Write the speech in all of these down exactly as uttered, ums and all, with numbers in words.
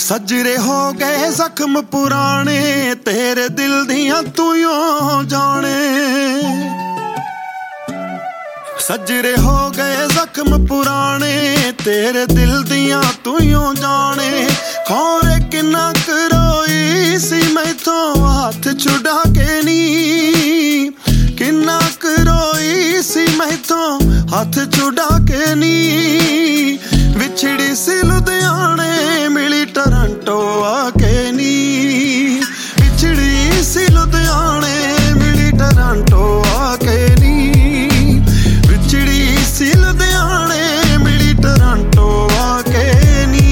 सजरे हो गए जख्म पुराने, तेरे दिल दियां तू यूं जाने। सजरे हो गए जख्म पुराने, तेरे दिल दियां तू यूं जाने। खौरे किन्ना करोई सी मैथों हाथ छुड़ा के नी, किन्ना करोई सी मैथों हाथ छुड़ा के नी। विछड़ी सी लुधियाने, मिली टोरंटो आके नी। विछड़ी सी लुधियाने, मिली टोरंटो आके नी। विछड़ी सी लुधियाने, मिली टोरंटो आके नी।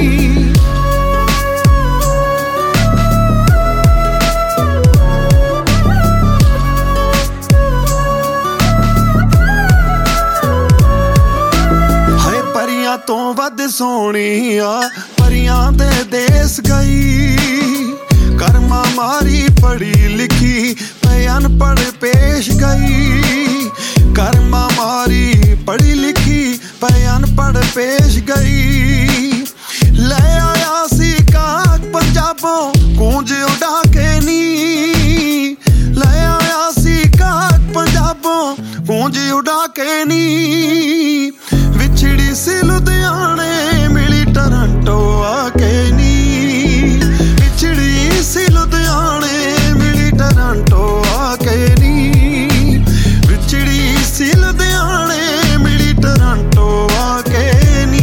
हाय परियां तो वध सोहणी आ, परियां दे देस गई। कर्मा मारी पढ़ी लिखी, मैं अनपढ़ पेश गई। कर्मा मारी पढ़ी लिखी, मैं अनपढ़ पेश गई। ले आया सी काग पंजाबों गूंज उड़ा के नी। ले आया सी काग पंजाबों गूंज उड़ा के नी। विछड़ी सी लुधियाने, मिली टोरंटो आके नी। विछड़ी सी लुधियाने, मिली टोरंटो आके नी। विछड़ी सी लुधियाने, मिली टोरंटो आके नी।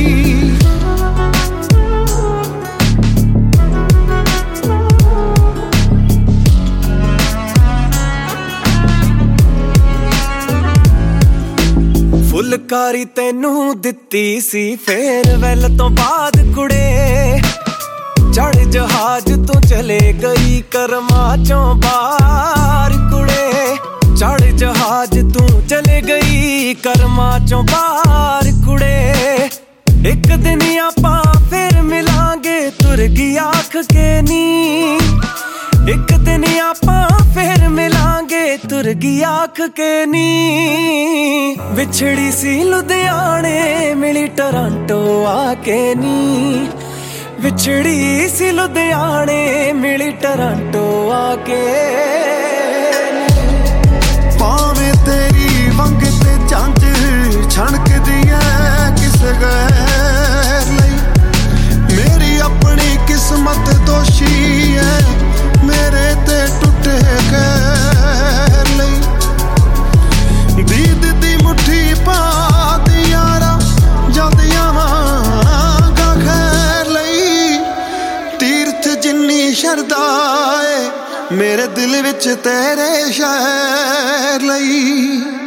फुलकारी तैनू दित्ती सी फेरवेल तो बाद कुड़े। चढ़ जहाज तो चले गई कर्मा चों बाहर कुड़े। चढ़ जहाज तू चले गई कर्मा चों बाहर कुड़े। एक दिन आपां फिर मिलांगे तुर गई आख के नी। एक दिन आपां फिर मिलांगे तुर गई आख के नी। विछड़ी सी लुधियाने, मिली टोरंटो आके नी। विछड़ी सी लुधियाने, मिली टोरंटो आके। भावें तेरी वंग ते जंज छणकदी ऐ किस गैर लई। मेरी अपनी किस्मत दोषी है, मेरे ते टुटे गैर लई। दीद दी मुट्ठी पा दी यारा, जद आवांगा खैर लई। तीर्थ जिन्नी शरदा ऐ मेरे दिल विच तेरे शहर लई।